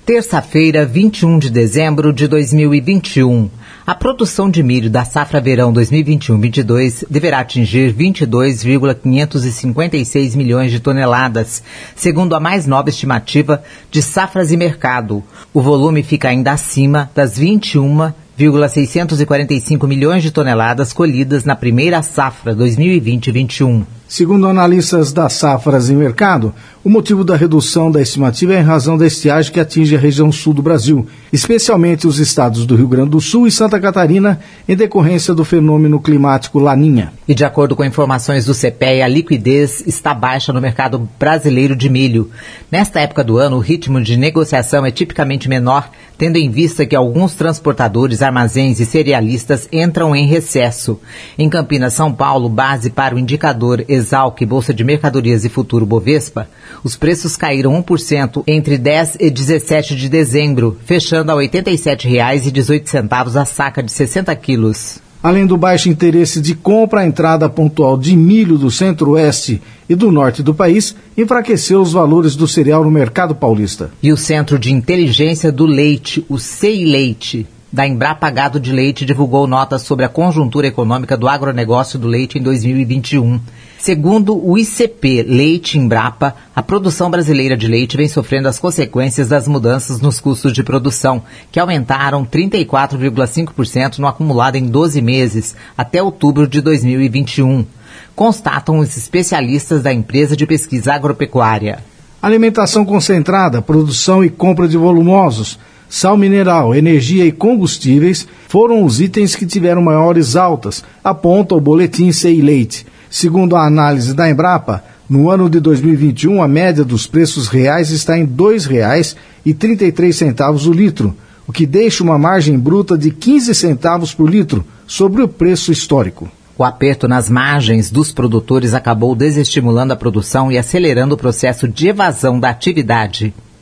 Terça-feira, 21 de dezembro de 2021. A produção de milho da safra verão 2021-22 deverá atingir 22,556 milhões de toneladas, segundo a mais nova estimativa de Safras e Mercado. O volume fica ainda acima das 21,645 milhões de toneladas colhidas na primeira safra 2020-21. Segundo analistas da Safras e Mercado, o motivo da redução da estimativa é em razão da estiagem que atinge a região sul do Brasil, especialmente os estados do Rio Grande do Sul e Santa Catarina, em decorrência do fenômeno climático Laninha. E de acordo com informações do CPEA, a liquidez está baixa no mercado brasileiro de milho. Nesta época do ano, o ritmo de negociação é tipicamente menor, tendo em vista que alguns transportadores, armazéns e cerealistas entram em recesso. Em Campinas, São Paulo, base para o indicador Exalc, Bolsa de Mercadorias e Futuro Bovespa, os preços caíram 1% entre 10 e 17 de dezembro, fechando a R$ 87,18 a saca de 60 quilos. Além do baixo interesse de compra, a entrada pontual de milho do centro-oeste e do norte do país enfraqueceu os valores do cereal no mercado paulista. E o Centro de Inteligência do Leite, o CEILEITE, da Embrapa Gado de Leite, divulgou notas sobre a conjuntura econômica do agronegócio do leite em 2021. Segundo o ICP Leite Embrapa, a produção brasileira de leite vem sofrendo as consequências das mudanças nos custos de produção, que aumentaram 34,5% no acumulado em 12 meses, até outubro de 2021. Constatam os especialistas da empresa de pesquisa agropecuária. Alimentação concentrada, produção e compra de volumosos, sal mineral, energia e combustíveis foram os itens que tiveram maiores altas, aponta o boletim CEILEITE. Segundo a análise da Embrapa, no ano de 2021, a média dos preços reais está em R$ 2,33 o litro, o que deixa uma margem bruta de 15 centavos por litro sobre o preço histórico. O aperto nas margens dos produtores acabou desestimulando a produção e acelerando o processo de evasão da atividade.